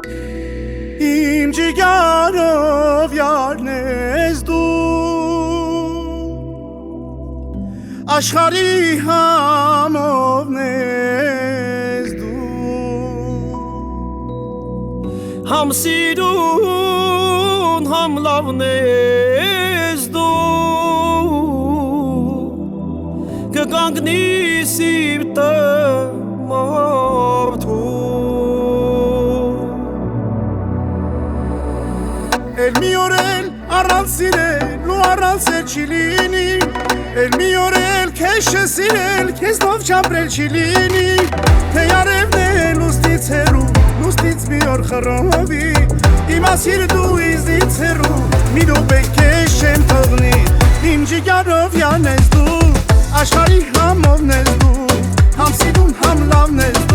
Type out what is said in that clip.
Իմ ջիգարով յարնես դու Աշխարի համովն ես դու Համ սիրուն, համ լավն ես դու Կկանգնի սիրտը մարդու Էլ մի օր էլ առանց սիրելու առանց էլ չի լինի Էլ մի օր էլ քեզ չսիրել քեզնով չապրել չի լինի Թե արևն էլ ուստից հեռու լուստից մի օր խռովի Իմ ասիր դու իզից հեռու մի րոպե քեզ չեմ թողնի Իմ ջիգարով յանես դու աշխարհի համովն ես դու Համ սիրուն համ լավն ես դու